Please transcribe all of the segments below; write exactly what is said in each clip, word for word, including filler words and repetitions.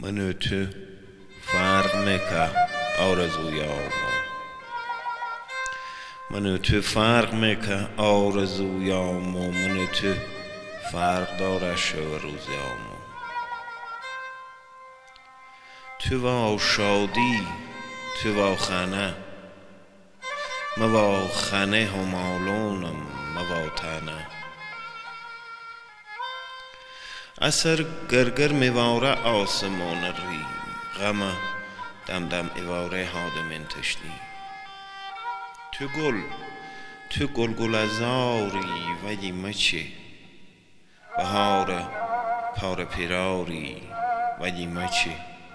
من و تو فرق میکه آرزویامو من و تو فرق میکه آرزویامو من و تو فرق داره شب روزیامو تو با شادی تو با خانه ما با خانه همالونم ما با تنه اثر گرگر میواره آسمان ریم غم دم دم ایواره هادمین تشنی تو گل تو گل گلزاری ولی مچی بهار پار پیراری ولی مچی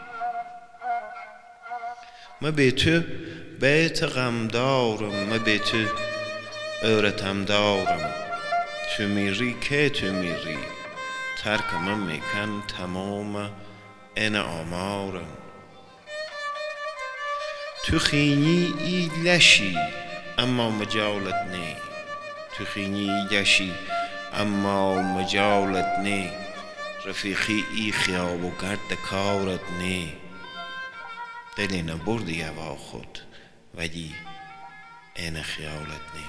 ما به تو بیت غم دارم ما به تو عورتم دارم تو میری که تو میری ترک من میکن تمام این آمارم تو خینی ای لشی اما مجالت نی تو خینی ای لشی اما مجالت نی رفیقی ای خیاب و گرد کارت نی دلی نبردی هوا خود ولی این خیالت نی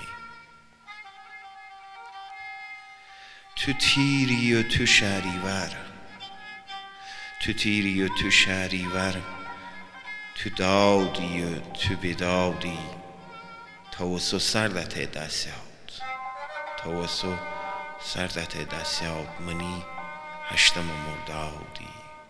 تو تیری و تو شهریور تو تیری و تو شهریور تو دادی و تو بیدادی توسو سردت دستیاد توسو سردت دستیاد منی هشتم مردادی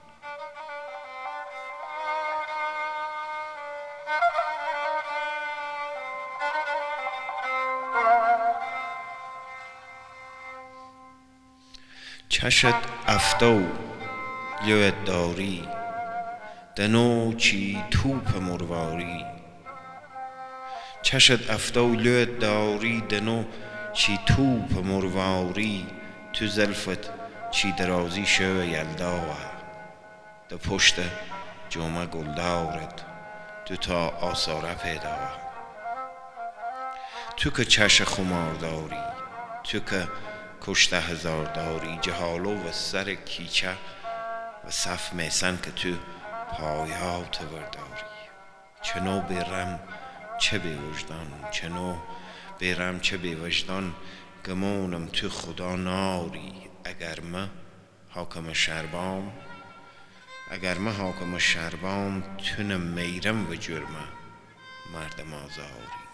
چشت افتو لوت داری دنو چی توپ مرواری چشت افتو لوت داری دنو چی توپ مرواری تو زلفت چی درازی شو یلداوه ده پشت جمعه گلدارد دو تا آثاره پیداوه تو که چش خمار داری تو که کشته هزار داری جهالو و سر کیچه و صف میسن که تو پایات ورداری چنو بیرم چه بی وجدان چنو بیرم چه بی وجدان گمونم تو خدا ناری اگر ما حاکم شربام اگر ما حاکم شربام تونم میرم و جرمه مردم آزاری